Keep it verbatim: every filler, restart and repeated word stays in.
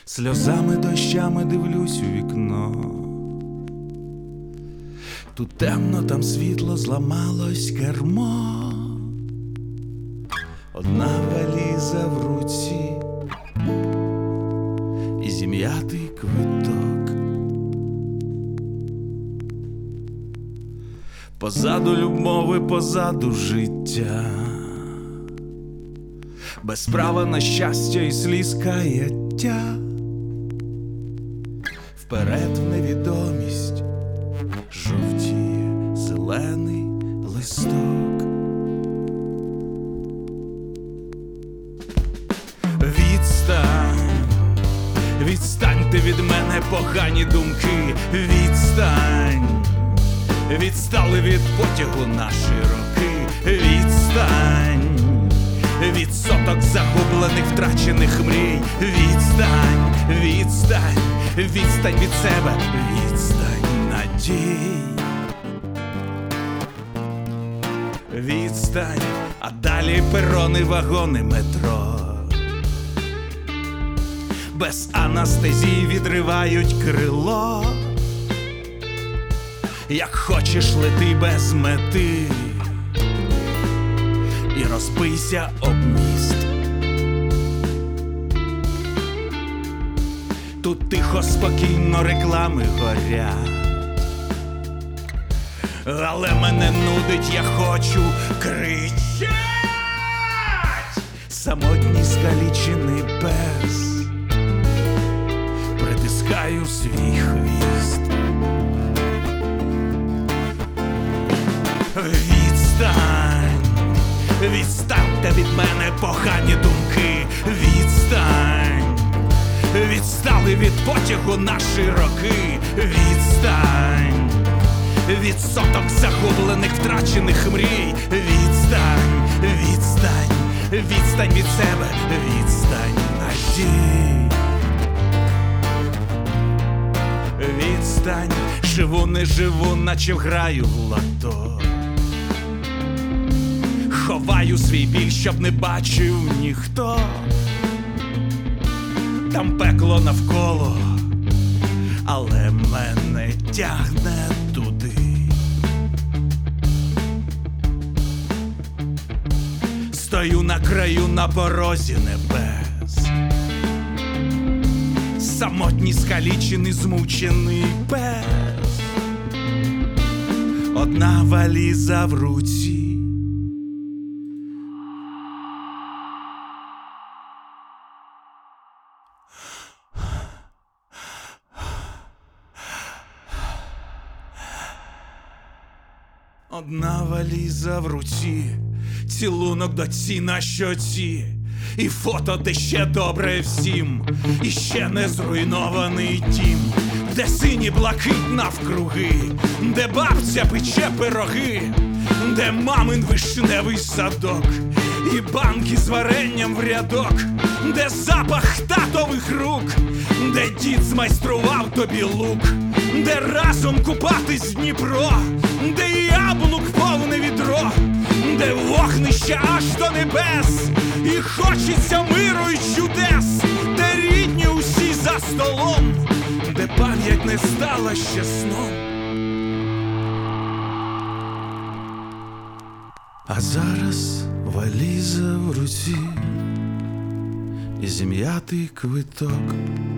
сльозами дощами дивлюсь у вікно. Тут темно, там світло, зламалось кермо. Одна валіза в руці і зім'ятий квиток. Позаду любови, позаду життя, без права на щастя і сліз каяття. Вперед в невідомість жовтіє зелений листок. Відстань, відстаньте від мене, погані думки. Відстань, відстали від потягу наші роки. Відстань, відсоток загублених, втрачених мрій. Відстань, відстань, відстань від себе, відстань надій. Відстань, а далі перони, вагони, метро. Без анестезії відривають крило. Як хочеш, лети без мети і розбийся об міст. Тут тихо, спокійно реклами горять, але мене нудить, я хочу кричать. Самотній скалічений пес, притискаю свій хвіст. Відстань, відстаньте від мене, погані думки. Відстань, відстали від потягу наші роки. Відстань, відсоток загублених, втрачених мрій. Відстань, відстань, відстань від себе, відстань надій. Відстань, живу, не живу, наче граю в лото. Ховаю свій біль, щоб не бачив ніхто. Там пекло навколо, але мене тягне туди. Стою на краю, на порозі небес. Самотній, скалічений, змучений пес. Одна валіза в руці. Одна валіза в руці, цілунок доці на щоці, і фото, де ще добре всім, і ще не зруйнований дім, де сині блакить навкруги, де бабця пече пироги, де мамин вишневий садок, і банки з варенням в рядок, де запах татових рук, де дід змайстрував тобі лук, де разом купатись в Дніпро, де яблук повне відро, де вогнище аж до небес, і хочеться миру й чудес, де рідні усі за столом, де пам'ять не стала ще сном. А зараз валіза в руці і зім'ятий квиток.